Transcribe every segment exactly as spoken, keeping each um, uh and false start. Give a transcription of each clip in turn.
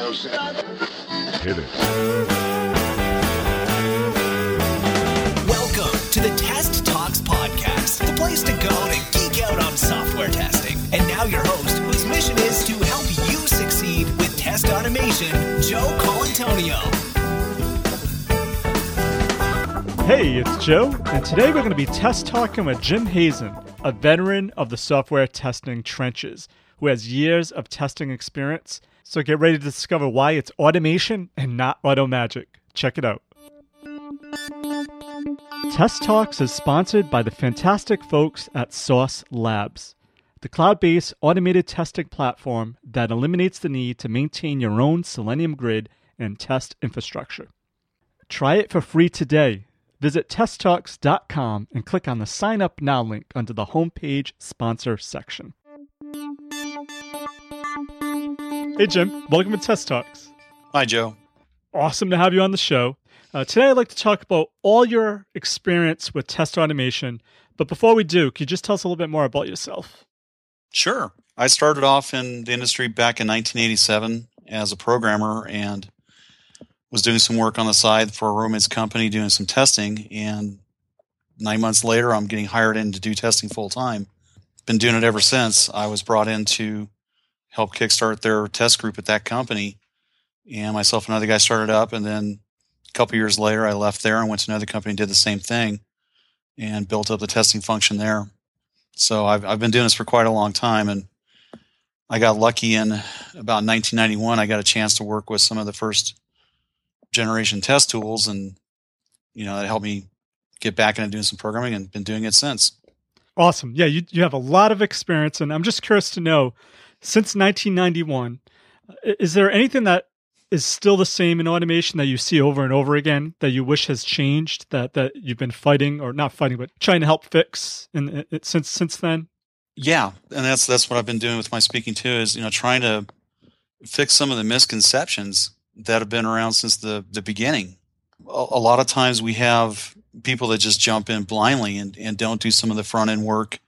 Hit it. Welcome to the Test Talks Podcast, the place to go to geek out on software testing. And now your host, whose mission is to help you succeed with test automation, Joe Colantonio. Hey, it's Joe, and today we're going to be test talking with Jim Hazen, a veteran of the software testing trenches, who has years of testing experience. So get ready to discover why it's automation and not auto magic. Check it out. Test Talks is sponsored by the fantastic folks at Sauce Labs, the cloud-based automated testing platform that eliminates the need to maintain your own Selenium grid and test infrastructure. Try it for free today. Visit test talks dot com and click on the Sign Up Now link under the homepage sponsor section. Hey, Jim. Welcome to Test Talks. Hi, Joe. Awesome to have you on the show. Uh, today, I'd like to talk about all your experience with test automation. But before we do, can you just tell us a little bit more about yourself? Sure. I started off in the industry back in nineteen eighty-seven as a programmer and was doing some work on the side for a roommate's company doing some testing. And nine months later, I'm getting hired in to do testing full time. Been doing it ever since. I was brought in to help kickstart their test group at that company. And myself and another guy started up. And then a couple years later, I left there and went to another company and did the same thing and built up the testing function there. So I've, I've been doing this for quite a long time. And I got lucky in about nineteen ninety-one. I got a chance to work with some of the first generation test tools, and you know that helped me get back into doing some programming and been doing it since. Awesome. Yeah, you you have a lot of experience, and I'm just curious to know, since nineteen ninety-one, is there anything that is still the same in automation that you see over and over again that you wish has changed, that that you've been fighting, or not fighting, but trying to help fix in, in, since since then? Yeah, and that's that's what I've been doing with my speaking too, is you know trying to fix some of the misconceptions that have been around since the, the beginning. A, a lot of times we have people that just jump in blindly and, and don't do some of the front end work,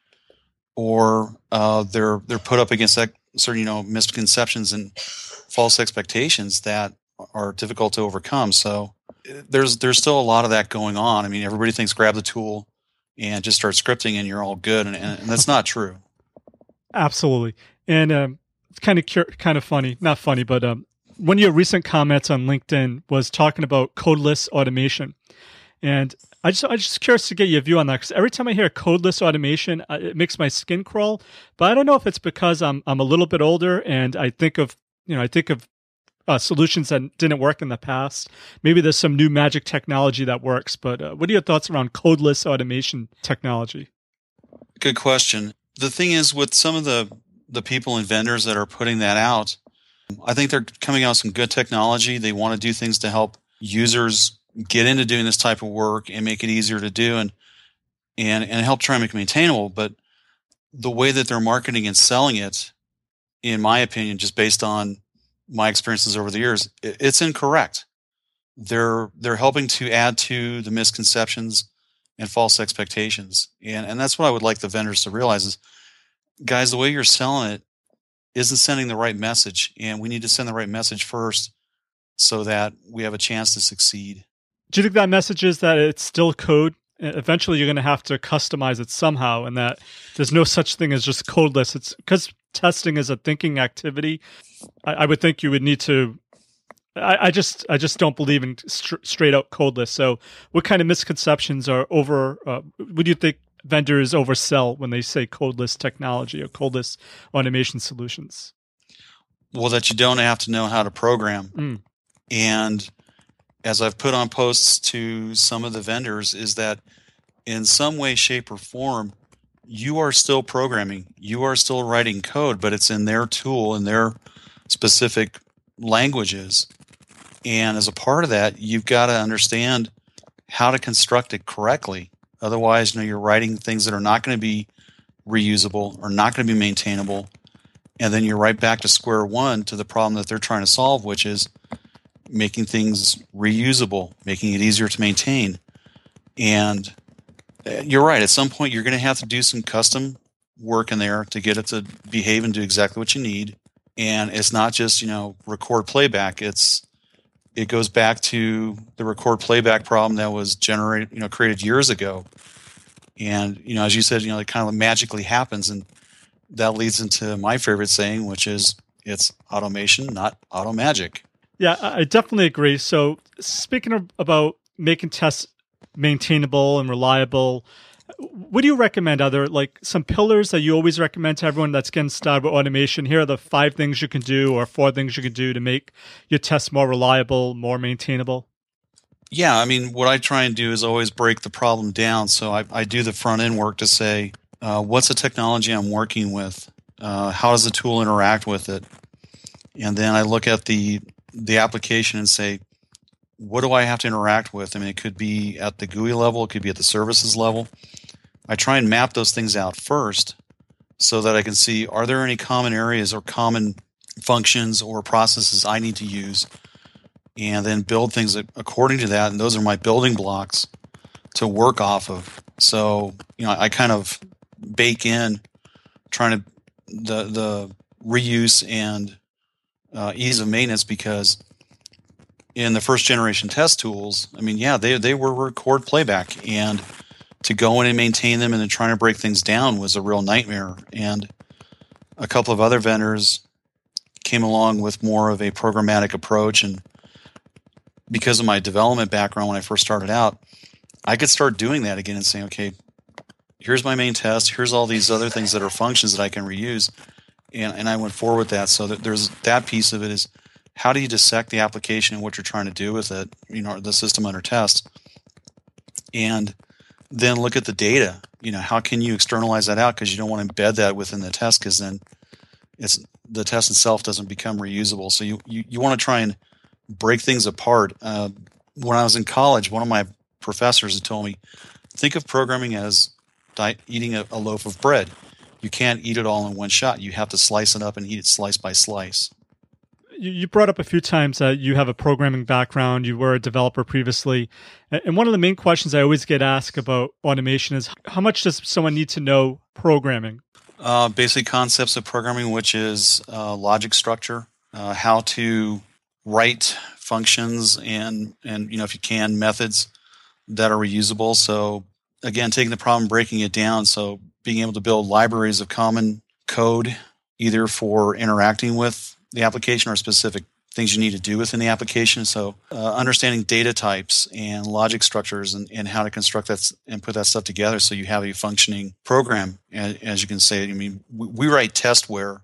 or uh, they're they're put up against that certain you know misconceptions and false expectations that are difficult to overcome. So there's there's still a lot of that going on. I mean, everybody thinks grab the tool and just start scripting and you're all good, and, and that's not true. Absolutely, and um, it's kind of cur- kind of funny, not funny, but um. One of your recent comments on LinkedIn was talking about codeless automation. And I just, I'm just curious to get your view on that, because every time I hear codeless automation, it makes my skin crawl. But I don't know if it's because I'm I'm a little bit older and I think of, you know, I think of uh, solutions that didn't work in the past. Maybe there's some new magic technology that works. But uh, what are your thoughts around codeless automation technology? Good question. The thing is, with some of the, the people and vendors that are putting that out, I think they're coming out with some good technology. They want to do things to help users get into doing this type of work and make it easier to do and and and help try and make it maintainable. But the way that they're marketing and selling it, in my opinion, just based on my experiences over the years, it's incorrect. They're they're helping to add to the misconceptions and false expectations. And and that's what I would like the vendors to realize is, guys, the way you're selling it isn't sending the right message, and we need to send the right message first so that we have a chance to succeed. Do you think that message is that it's still code? Eventually, you're going to have to customize it somehow, and that there's no such thing as just codeless. It's because testing is a thinking activity. I, I would think you would need to. I, I just, I just don't believe in st- straight out codeless. So, what kind of misconceptions are over? Uh, what do you think vendors oversell when they say codeless technology or codeless automation solutions? Well, that you don't have to know how to program. Mm. And as I've put on posts to some of the vendors, is that in some way, shape, or form, you are still programming. You are still writing code, but it's in their tool, in their specific languages. And as a part of that, you've got to understand how to construct it correctly. Otherwise, you know, you're writing things that are not going to be reusable or not going to be maintainable. And then you're right back to square one to the problem that they're trying to solve, which is making things reusable, making it easier to maintain. And you're right. At some point, you're going to have to do some custom work in there to get it to behave and do exactly what you need. And it's not just, you know, record playback. It's it goes back to the record playback problem that was generated, you know, created years ago. And, you know, as you said, you know, it kind of magically happens. And that leads into my favorite saying, which is it's automation, not auto magic. Yeah, I definitely agree. So speaking of, about making tests maintainable and reliable, what do you recommend? Are there like some pillars that you always recommend to everyone that's getting started with automation? Here are the five things you can do or four things you can do to make your tests more reliable, more maintainable. Yeah, I mean, what I try and do is always break the problem down. So I, I do the front end work to say, uh, what's the technology I'm working with? Uh, how does the tool interact with it? And then I look at the the application and say, what do I have to interact with? I mean, it could be at the G U I level, it could be at the services level. I try and map those things out first so that I can see, are there any common areas or common functions or processes I need to use, and then build things according to that. And those are my building blocks to work off of. So, you know, I kind of bake in trying to the, the reuse and uh, ease of maintenance, because in the first generation test tools, I mean, yeah, they, they were record playback, and to go in and maintain them and then trying to break things down was a real nightmare. And a couple of other vendors came along with more of a programmatic approach. And because of my development background when I first started out, I could start doing that again and saying, okay, here's my main test. Here's all these other things that are functions that I can reuse. And, and I went forward with that. So that there's that piece of it is, how do you dissect the application and what you're trying to do with it, you know, the system under test? And then look at the data. You know, how can you externalize that out? Because you don't want to embed that within the test, because then it's the test itself doesn't become reusable. So you, you, you want to try and break things apart. Uh, when I was in college, one of my professors had told me, think of programming as di- eating a, a loaf of bread. You can't eat it all in one shot. You have to slice it up and eat it slice by slice. You brought up a few times that you have a programming background, you were a developer previously. And one of the main questions I always get asked about automation is, how much does someone need to know programming? Uh, basic concepts of programming, which is uh, logic structure, uh, how to write functions and, and, you know, if you can, methods that are reusable. So again, taking the problem, breaking it down. So being able to build libraries of common code, either for interacting with the application or specific things you need to do within the application. So uh, understanding data types and logic structures and, and how to construct that and put that stuff together so you have a functioning program. And as you can say, I mean, we, we write testware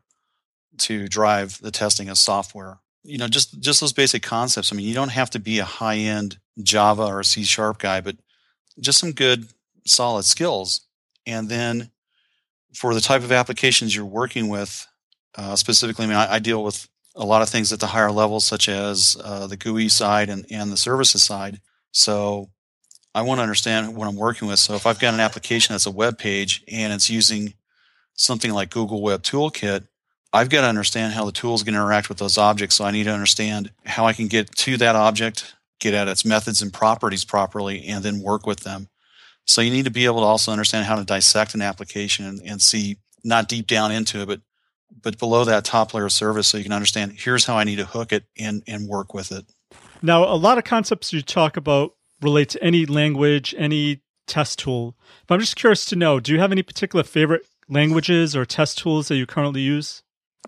to drive the testing of software. You know, just, just those basic concepts. I mean, you don't have to be a high-end Java or C Sharp guy, but just some good, solid skills. And then for the type of applications you're working with, Uh, specifically, I mean, I, I deal with a lot of things at the higher levels, such as uh, the G U I side and, and the services side. So I want to understand what I'm working with. So if I've got an application that's a web page and it's using something like Google Web Toolkit, I've got to understand how the tool is going to interact with those objects. So I need to understand how I can get to that object, get at its methods and properties properly, and then work with them. So you need to be able to also understand how to dissect an application and, and see, not deep down into it, but but below that top layer of service, so you can understand, here's how I need to hook it and, and work with it. Now, a lot of concepts you talk about relate to any language, any test tool. But I'm just curious to know, do you have any particular favorite languages or test tools that you currently use?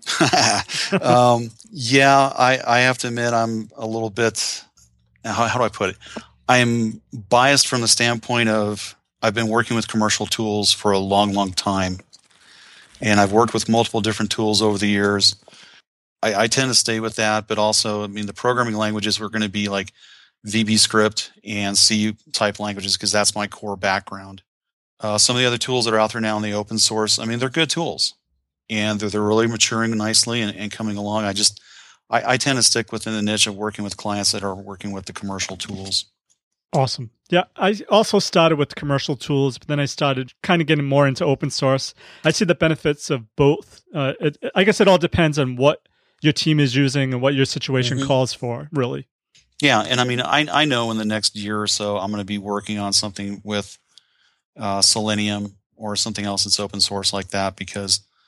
um, yeah, I, I have to admit I'm a little bit, how, how do I put it? I'm biased from the standpoint of I've been working with commercial tools for a long, long time. And I've worked with multiple different tools over the years. I, I tend to stay with that, but also, I mean, the programming languages were going to be like V B Script and C type languages, because that's my core background. Uh, some of the other tools that are out there now in the open source, I mean, they're good tools, and they're, they're really maturing nicely and, and coming along. I just, I, I tend to stick within the niche of working with clients that are working with the commercial tools. Awesome. Yeah, I also started with commercial tools, but then I started kind of getting more into open source. I see the benefits of both. Uh, it, I guess it all depends on what your team is using and what your situation mm-hmm. calls for, really. Yeah, and I mean, I I know in the next year or so, I'm going to be working on something with uh, Selenium or something else that's open source like that, because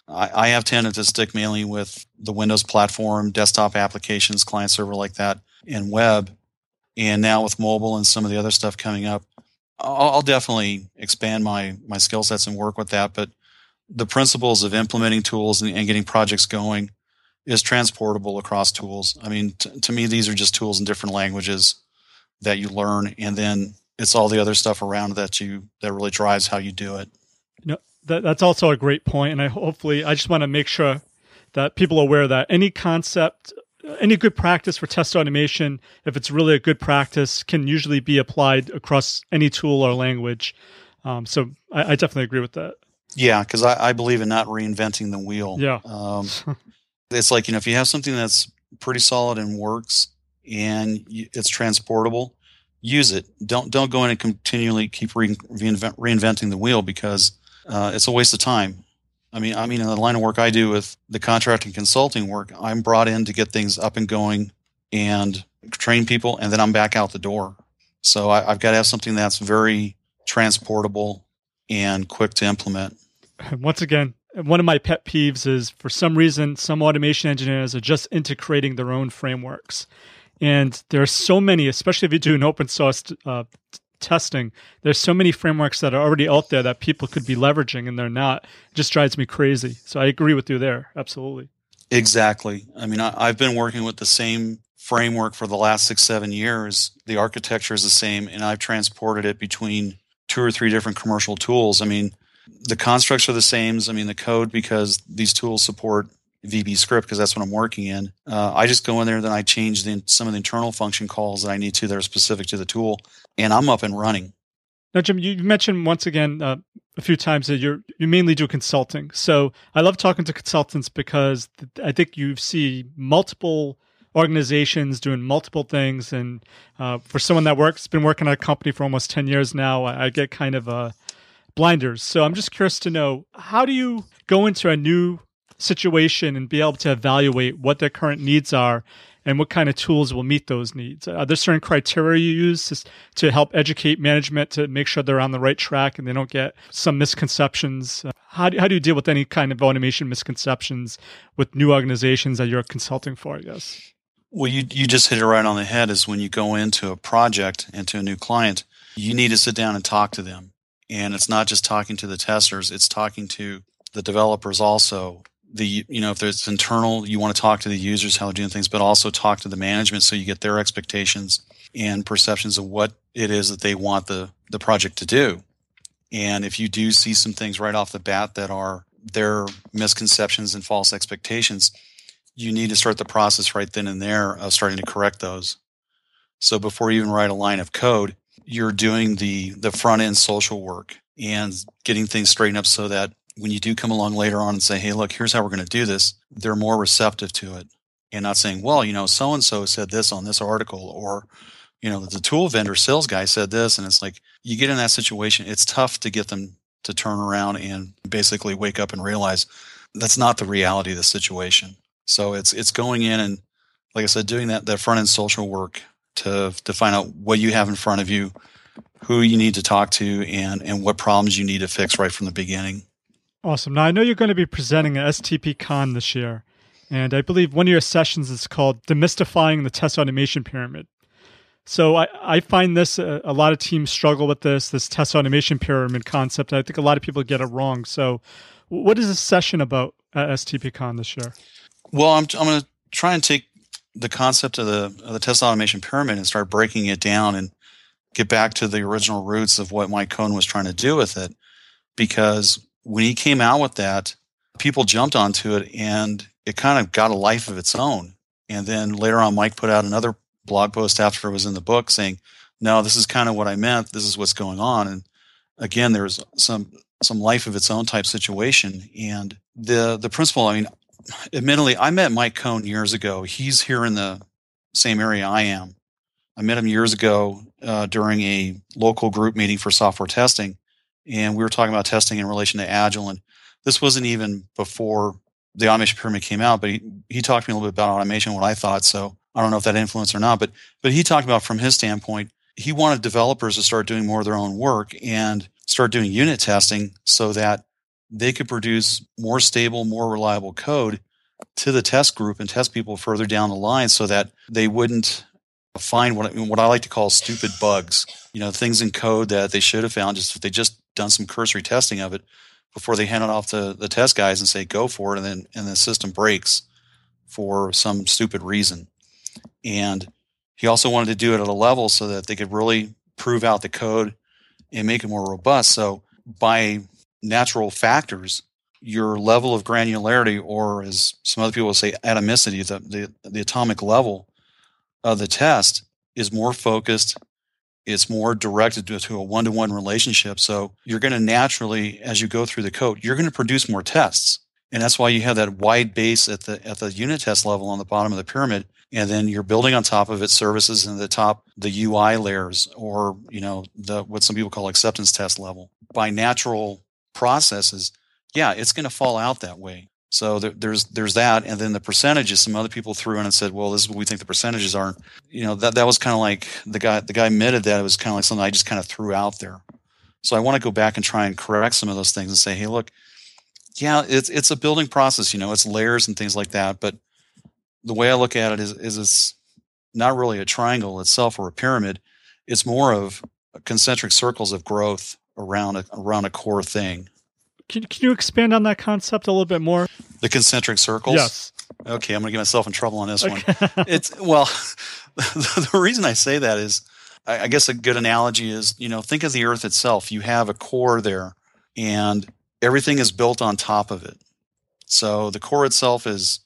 I, I have tended to stick mainly with the Windows platform, desktop applications, client server like that, and web. And now with mobile and some of the other stuff coming up, I'll, I'll definitely expand my my skill sets and work with that. But the principles of implementing tools and, and getting projects going is transportable across tools. I mean, t- to me, these are just tools in different languages that you learn, and then it's all the other stuff around that you that really drives how you do it. You know, that, that's also a great point, and I hopefully I just want to make sure that people are aware that any concept, any good practice for test automation, if it's really a good practice, can usually be applied across any tool or language. Um, so I, I definitely agree with that. Yeah, because I, I believe in not reinventing the wheel. Yeah. Um, it's like, you know, if you have something that's pretty solid and works and you, it's transportable, use it. Don't don't go in and continually keep re- reinvent, reinventing the wheel, because uh, it's a waste of time. I mean, I mean, in the line of work I do with the contracting consulting work, I'm brought in to get things up and going and train people, and then I'm back out the door. So I, I've got to have something that's very transportable and quick to implement. Once again, one of my pet peeves is, for some reason, some automation engineers are just integrating their own frameworks. And there are so many, especially if you do an open source uh, t- testing, there's so many frameworks that are already out there that people could be leveraging, and they're not. It just drives me crazy. So I agree with you there. Absolutely. Exactly. I mean, I, I've been working with the same framework for the last six, seven years. The architecture is the same, and I've transported it between two or three different commercial tools. I mean, the constructs are the same. I mean, the code, because these tools support V B script, because that's what I'm working in. Uh, I just go in there, then I change the, some of the internal function calls that I need to that are specific to the tool, and I'm up and running. Now, Jim, you mentioned once again uh, a few times that you you mainly do consulting. So I love talking to consultants, because th- I think you see multiple organizations doing multiple things. And uh, for someone that works, been working at a company for almost ten years now, I, I get kind of uh, blinders. So I'm just curious to know, how do you go into a new situation and be able to evaluate what their current needs are and what kind of tools will meet those needs? Are there certain criteria you use to, to help educate management to make sure they're on the right track and they don't get some misconceptions? How do, how do you deal with any kind of automation misconceptions with new organizations that you're consulting for, I guess? Well, you you just hit it right on the head. Is when you go into a project, into a new client, you need to sit down and talk to them. And it's not just talking to the testers, it's talking to the developers also. The, you know, if there's internal, you want to talk to the users, how they're doing things, but also talk to the management so you get their expectations and perceptions of what it is that they want the, the project to do. And if you do see some things right off the bat that are their misconceptions and false expectations, you need to start the process right then and there of starting to correct those. So before you even write a line of code, you're doing the, the front end social work and getting things straightened up so that when you do come along later on and say, hey, look, here's how we're going to do this, they're more receptive to it and not saying, well, you know, so-and-so said this on this article, or, you know, the tool vendor sales guy said this. And it's like, you get in that situation, it's tough to get them to turn around and basically wake up and realize that's not the reality of the situation. So it's, it's going in and, like I said, doing that, that front end social work to, to find out what you have in front of you, who you need to talk to, and, and what problems you need to fix right from the beginning. Awesome. Now, I know you're going to be presenting at S T P Con this year, and I believe one of your sessions is called Demystifying the Test Automation Pyramid. So I, I find this, uh, a lot of teams struggle with this, this test automation pyramid concept. I think a lot of people get it wrong. So what is this session about at S T P Con this year? Well, I'm, I'm going to try and take the concept of the, of the test automation pyramid and start breaking it down and get back to the original roots of what Mike Cohn was trying to do with it. Because when he came out with that, people jumped onto it and it kind of got a life of its own. And then later on, Mike put out another blog post after it was in the book saying, no, this is kind of what I meant. This is what's going on. And again, there's some, some life of its own type situation. And the, the principle, I mean, admittedly, I met Mike Cohn years ago. He's here in the same area I am. I met him years ago uh, during a local group meeting for software testing. And we were talking about testing in relation to Agile. And this wasn't even before the automation pyramid came out, but he, he talked to me a little bit about automation, what I thought. So I don't know if that influenced or not, but, but he talked about from his standpoint, he wanted developers to start doing more of their own work and start doing unit testing so that they could produce more stable, more reliable code to the test group and test people further down the line so that they wouldn't find what, what I like to call stupid bugs, you know, things in code that they should have found just if they just done some cursory testing of it before they hand it off to the test guys and say, go for it. And then, and the system breaks for some stupid reason. And he also wanted to do it at a level so that they could really prove out the code and make it more robust. So by natural factors, your level of granularity, or as some other people will say, atomicity, the, the, the atomic level of the test is more focused. It's more directed to, to a one-to-one relationship. So you're going to naturally, as you go through the code, you're going to produce more tests. And that's why you have that wide base at the at the unit test level on the bottom of the pyramid. And then you're building on top of it services in the top, the U I layers, or, you know, the what some people call acceptance test level. By natural processes, yeah, it's going to fall out that way. So there, there's there's that, and then the percentages. Some other people threw in and said, "Well, this is what we think the percentages are." You know, that that was kind of like the guy the guy admitted that it was kind of like something I just kind of threw out there. So I want to go back and try and correct some of those things and say, "Hey, look, yeah, it's it's a building process. You know, it's layers and things like that. But the way I look at it is is it's not really a triangle itself or a pyramid. It's more of concentric circles of growth around a, around a core thing." Can, can you expand on that concept a little bit more? The concentric circles? Yes. Okay, I'm going to get myself in trouble on this okay. one. It's well, the, the reason I say that is, I, I guess a good analogy is, you know, think of the Earth itself. You have a core there, and everything is built on top of it. So the core itself is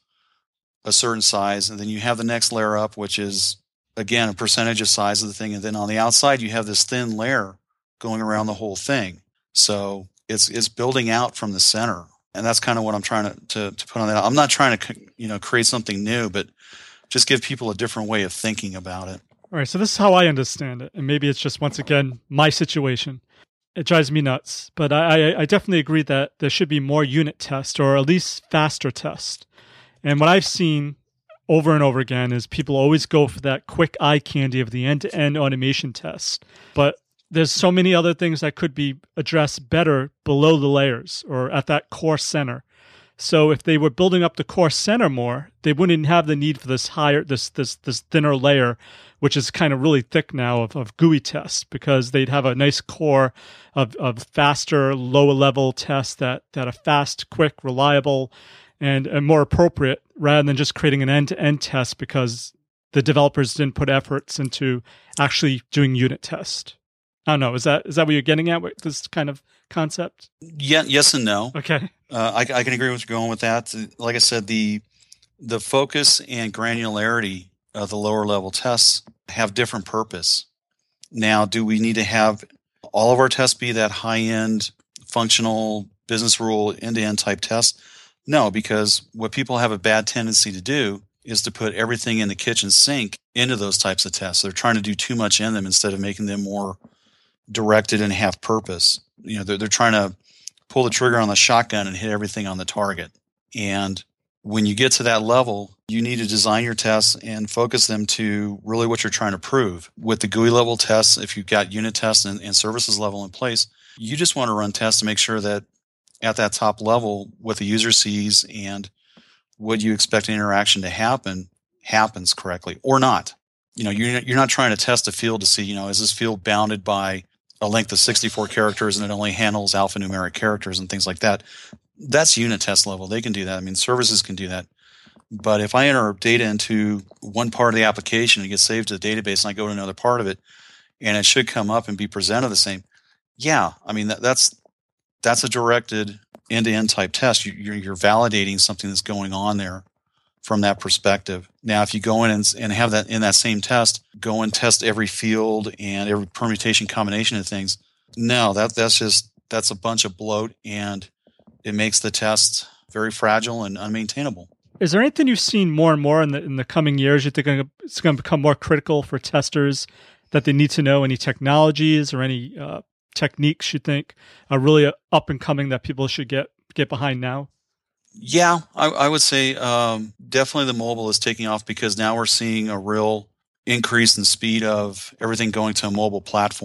a certain size, and then you have the next layer up, which is, again, a percentage of size of the thing, and then on the outside you have this thin layer going around the whole thing. So It's it's building out from the center, and that's kind of what I'm trying to, to to put on that. I'm not trying to you know create something new, but just give people a different way of thinking about it. All right, so this is how I understand it, and maybe it's just once again my situation. It drives me nuts, but I I definitely agree that there should be more unit tests, or at least faster tests. And what I've seen over and over again is people always go for that quick eye candy of the end-to-end automation test, but there's so many other things that could be addressed better below the layers or at that core center. So if they were building up the core center more, they wouldn't have the need for this higher, this this this thinner layer, which is kind of really thick now of, of G U I tests, because they'd have a nice core of, of faster, lower level tests that, that are fast, quick, reliable, and, and more appropriate, rather than just creating an end-to-end test because the developers didn't put efforts into actually doing unit tests. I don't know. Is that is that what you're getting at with this kind of concept? Yeah, yes and no. Okay. Uh, I, I can agree with you going with that. Like I said, the the focus and granularity of the lower level tests have different purpose. Now, do we need to have all of our tests be that high end, functional, business rule, end to end type test? No, because what people have a bad tendency to do is to put everything in the kitchen sink into those types of tests. They're trying to do too much in them instead of making them more directed and have purpose. You know, they're, they're trying to pull the trigger on the shotgun and hit everything on the target. And when you get to that level, you need to design your tests and focus them to really what you're trying to prove. With the G U I level tests, if you've got unit tests and, and services level in place, you just want to run tests to make sure that at that top level, what the user sees and what you expect an interaction to happen happens correctly or not. You know, you're you're not trying to test a field to see, you know, is this field bounded by a length of sixty-four characters and it only handles alphanumeric characters and things like that. That's unit test level. They can do that. I mean, services can do that. But if I enter data into one part of the application and it gets saved to the database and I go to another part of it and it should come up and be presented the same, yeah, I mean, that, that's that's a directed end-to-end type test. You, you're, you're validating something that's going on there from that perspective. Now, if you go in and, and have that in that same test, go and test every field and every permutation combination of things, no, that that's just that's a bunch of bloat, and it makes the test very fragile and unmaintainable. Is there anything you've seen more and more in the in the coming years you think it's going to become more critical for testers that they need to know? Any technologies or any uh, techniques you think are really up and coming that people should get get behind now? Yeah, I, I would say um, definitely the mobile is taking off, because now we're seeing a real increase in speed of everything going to a mobile platform.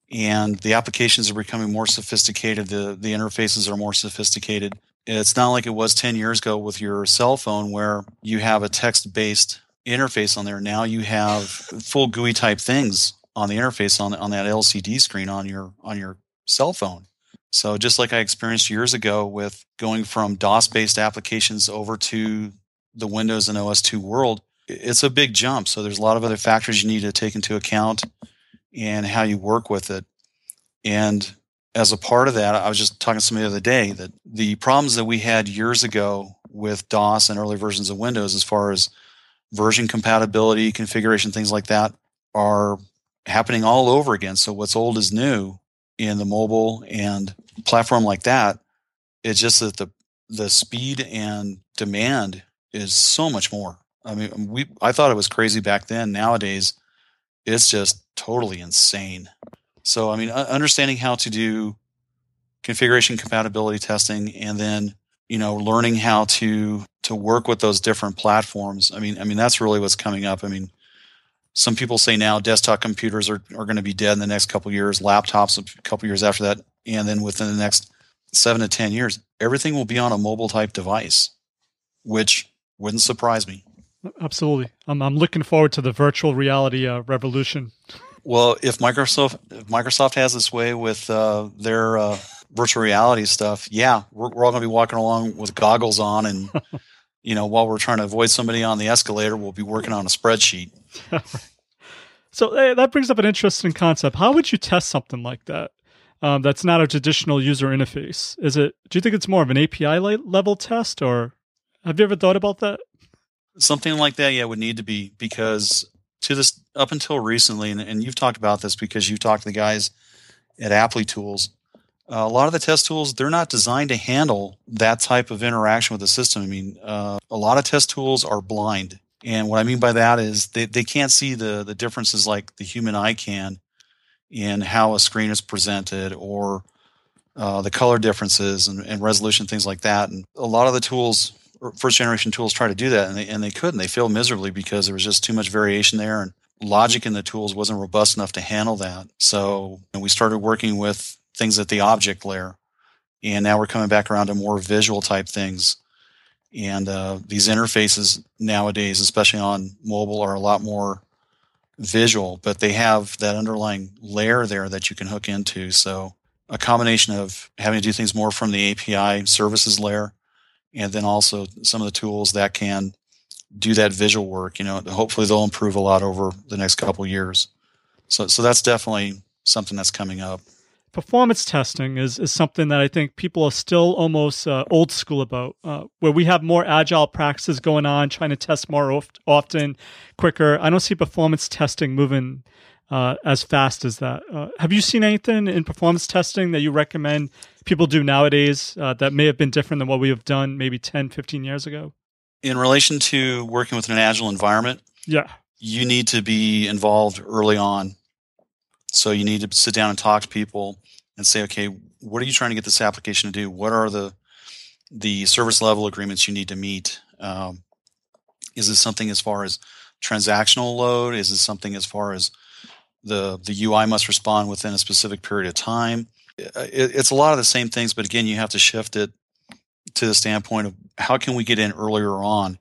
and the applications are becoming more sophisticated. The, the interfaces are more sophisticated. It's not like it was ten years ago with your cell phone where you have a text-based interface on there. Now you have full G U I type things on the interface on, on that L C D screen on your on your cell phone. So just like I experienced years ago with going from DOS-based applications over to the Windows and O S two world, it's a big jump. So there's a lot of other factors you need to take into account and how you work with it. And as a part of that, I was just talking to somebody the other day that the problems that we had years ago with DOS and early versions of Windows as far as version compatibility, configuration, things like that are happening all over again. So what's old is new in the mobile and platform like that. It's just that the the speed and demand is so much more. I mean, we I thought it was crazy back then. Nowadays, it's just totally insane. So, I mean, understanding how to do configuration compatibility testing and then, you know, learning how to to work with those different platforms. I mean, I mean that's really what's coming up. I mean, some people say now desktop computers are, are going to be dead in the next couple of years, laptops a couple of years after that, and then within the next seven to ten years, everything will be on a mobile type device, which wouldn't surprise me. Absolutely. I'm I'm looking forward to the virtual reality uh, revolution. Well, if Microsoft if Microsoft has its way with uh, their uh, virtual reality stuff, yeah, we're, we're all going to be walking along with goggles on, and you know, while we're trying to avoid somebody on the escalator, we'll be working on a spreadsheet. So uh, that brings up an interesting concept. How would you test something like that? Um, that's not a traditional user interface. Is it? Do you think it's more of an A P I level test, or have you ever thought about that? Something like that, yeah, would need to be, because to this up until recently, and, and you've talked about this because you've talked to the guys at Apply Tools, uh, a lot of the test tools, they're not designed to handle that type of interaction with the system. I mean, uh, a lot of test tools are blind. And what I mean by that is they, they can't see the, the differences like the human eye can in how a screen is presented, or uh, the color differences and, and resolution, things like that. And a lot of the tools, first generation tools, try to do that, and they and they couldn't. They failed miserably because there was just too much variation there, and logic in the tools wasn't robust enough to handle that. So and we started working with things at the object layer, and now we're coming back around to more visual type things. And uh, these interfaces nowadays, especially on mobile, are a lot more visual, but they have that underlying layer there that you can hook into. So a combination of having to do things more from the A P I services layer, and then also some of the tools that can do that visual work. You know, hopefully they'll improve a lot over the next couple of years. So, so that's definitely something that's coming up. Performance testing is, is something that I think people are still almost uh, old school about, uh, where we have more agile practices going on, trying to test more oft- often, quicker. I don't see performance testing moving uh, as fast as that. Uh, have you seen anything in performance testing that you recommend people do nowadays uh, that may have been different than what we have done maybe ten, fifteen years ago? In relation to working with an agile environment, yeah, you need to be involved early on. So you need to sit down and talk to people and say, okay, what are you trying to get this application to do? What are the the service level agreements you need to meet? Um, is this something as far as transactional load? Is this something as far as the the U I must respond within a specific period of time? It, it's a lot of the same things, but again, you have to shift it to the standpoint of how can we get in earlier on?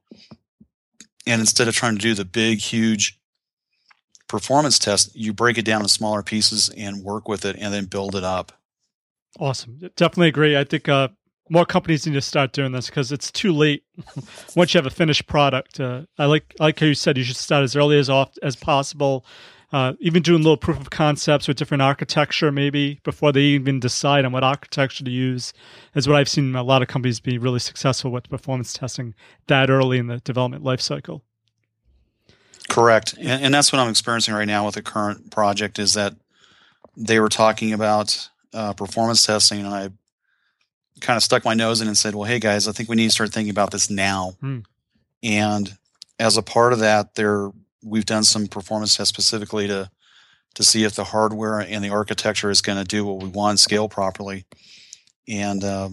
And instead of trying to do the big, huge performance test, you break it down in smaller pieces and work with it and then build it up. Awesome. Definitely agree. I think uh, more companies need to start doing this because it's too late once you have a finished product. Uh, I like I like how you said you should start as early as oft as possible, uh, even doing little proof of concepts with different architecture maybe before they even decide on what architecture to use, is what I've seen a lot of companies be really successful with performance testing that early in the development lifecycle. Correct. And, and that's what I'm experiencing right now with the current project, is that they were talking about uh, performance testing, and I kind of stuck my nose in and said, well, hey guys, I think we need to start thinking about this now. Hmm. And as a part of that, there we've done some performance tests specifically to to see if the hardware and the architecture is going to do what we want and scale properly. And uh,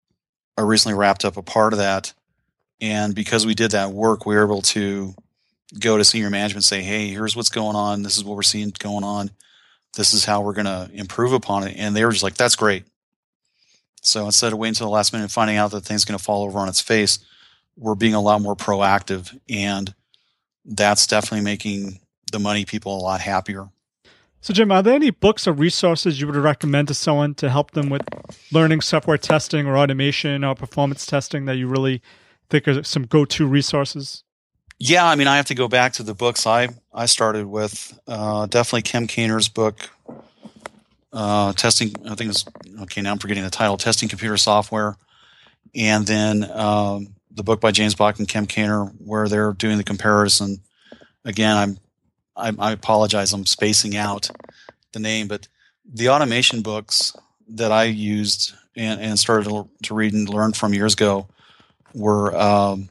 I recently wrapped up a part of that. And because we did that work, we were able to go to senior management and say, hey, here's what's going on. This is what we're seeing going on. this is how we're going to improve upon it. And they were just like, that's great. So instead of waiting until the last minute and finding out that thing's going to fall over on its face, we're being a lot more proactive. And that's definitely making the money people a lot happier. So, Jim, are there any books or resources you would recommend to someone to help them with learning software testing or automation or performance testing that you really think are some go-to resources? Yeah, I mean, I have to go back to the books I, I started with. Uh, definitely Kem Kainer's book, uh, Testing, I think it's, okay, now I'm forgetting the title, Testing Computer Software. And then um, the book by James Bach and Kem Kainer, where they're doing the comparison. Again, I'm I, I apologize, I'm spacing out the name, but the automation books that I used and, and started to, to read and learn from years ago were um,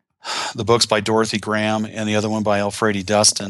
the books by Dorothy Graham and the other one by Alfredi Dustin.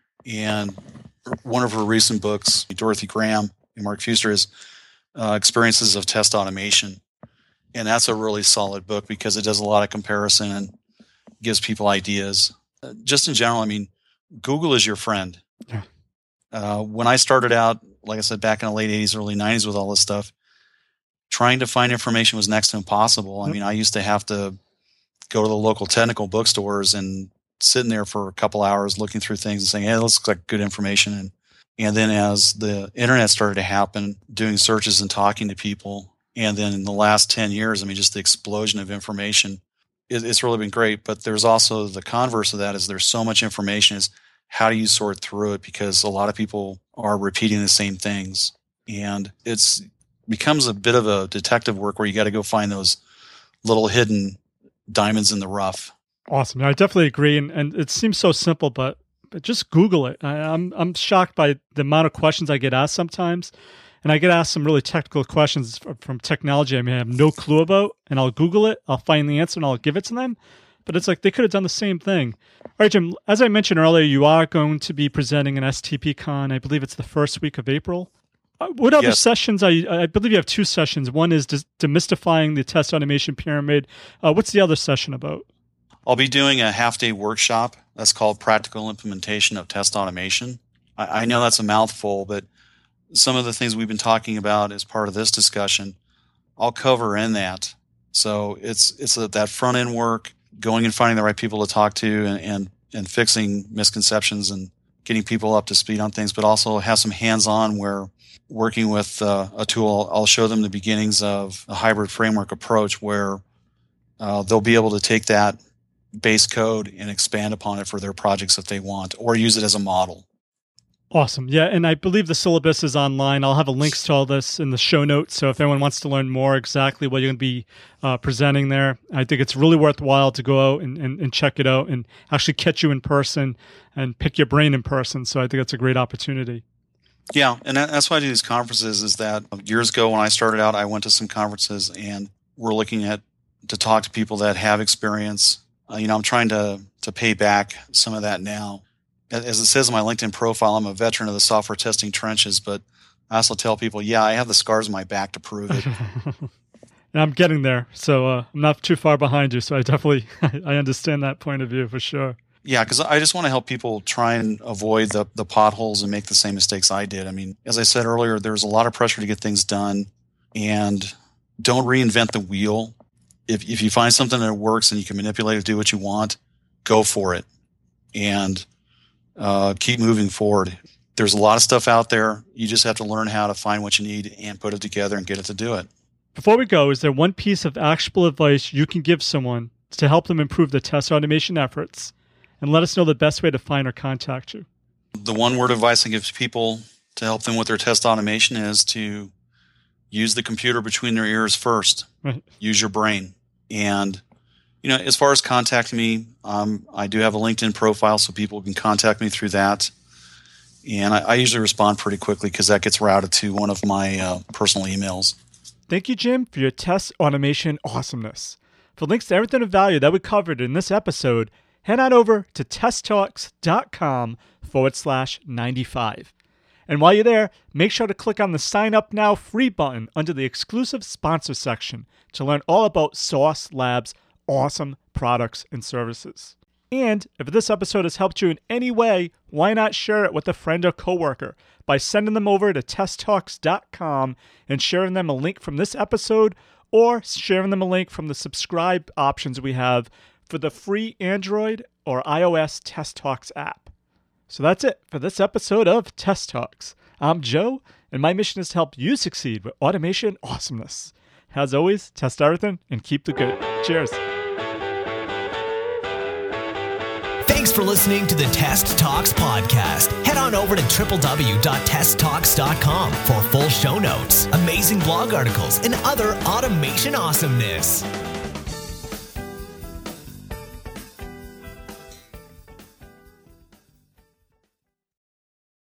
And one of her recent books, Dorothy Graham and Mark Fuster, is uh, Experiences of Test Automation. And that's a really solid book because it does a lot of comparison and gives people ideas. Uh, just in general, I mean, Google is your friend. Yeah. Uh, when I started out, like I said, back in the late eighties, early nineties with all this stuff, trying to find information was next to impossible. I mean, I used to have to go to the local technical bookstores and sitting there for a couple hours looking through things and saying, hey, this looks like good information. And, and then as the internet started to happen, doing searches and talking to people. And then in the last ten years, I mean, just the explosion of information. It's really been great, but there's also the converse of that is there's so much information is how do you sort through it? Because a lot of people are repeating the same things and it's becomes a bit of a detective work where you got to go find those little hidden diamonds in the rough. Awesome. I definitely agree. And, and it seems so simple, but, but just Google it. I, I'm, I'm shocked by the amount of questions I get asked sometimes. And I get asked some really technical questions from technology I may have no clue about, and I'll Google it, I'll find the answer, and I'll give it to them. But it's like they could have done the same thing. All right, Jim, as I mentioned earlier, you are going to be presenting an S T P Con. I believe it's the first week of April. Uh, what other yes. sessions? I, I believe you have two sessions. One is des- demystifying the test automation pyramid. Uh, what's the other session about? I'll be doing a half-day workshop that's called Practical Implementation of Test Automation. I, I know that's a mouthful, but some of the things we've been talking about as part of this discussion, I'll cover in that. So it's it's a, that front end work, going and finding the right people to talk to, and, and and fixing misconceptions and getting people up to speed on things, but also have some hands on where working with uh, a tool, I'll show them the beginnings of a hybrid framework approach where uh, they'll be able to take that base code and expand upon it for their projects if they want, or use it as a model. Awesome. Yeah, and I believe the syllabus is online. I'll have a links to all this in the show notes. So if anyone wants to learn more exactly what you're going to be uh, presenting there, I think it's really worthwhile to go out and, and, and check it out and actually catch you in person and pick your brain in person. So I think that's a great opportunity. Yeah, and that's why I do these conferences is that years ago when I started out, I went to some conferences and we're looking at to talk to people that have experience. Uh, you know, I'm trying to to pay back some of that now. As it says in my LinkedIn profile, I'm a veteran of the software testing trenches, but I also tell people, yeah, I have the scars on my back to prove it. And I'm getting there, so uh, I'm not too far behind you, so I definitely I understand that point of view for sure. Yeah, because I just want to help people try and avoid the, the potholes and make the same mistakes I did. I mean, as I said earlier, there's a lot of pressure to get things done, and don't reinvent the wheel. If if you find something that works and you can manipulate it, do what you want, go for it. And Uh, keep moving forward. There's a lot of stuff out there. You just have to learn how to find what you need and put it together and get it to do it. Before we go, is there one piece of actionable advice you can give someone to help them improve their test automation efforts? And let us know the best way to find or contact you. The one word advice I give to people to help them with their test automation is to use the computer between their ears first. Right. Use your brain. And you know, as far as contacting me, um, I do have a LinkedIn profile, so people can contact me through that. And I, I usually respond pretty quickly because that gets routed to one of my uh, personal emails. Thank you, Jim, for your test automation awesomeness. For links to everything of value that we covered in this episode, head on over to testtalks.com forward slash 95. And while you're there, make sure to click on the Sign Up Now free button under the exclusive sponsor section to learn all about Sauce Labs' awesome products and services. And if this episode has helped you in any way, why not share it with a friend or coworker by sending them over to test talks dot com and sharing them a link from this episode, or sharing them a link from the subscribe options we have for the free Android or iOS Test Talks app. So that's it for this episode of Test Talks. I'm Joe, and my mission is to help you succeed with automation awesomeness. As always, test everything and keep the good. Cheers. Thanks for listening to the Test Talks podcast. Head on over to w w w dot test talks dot com for full show notes, amazing blog articles, and other automation awesomeness.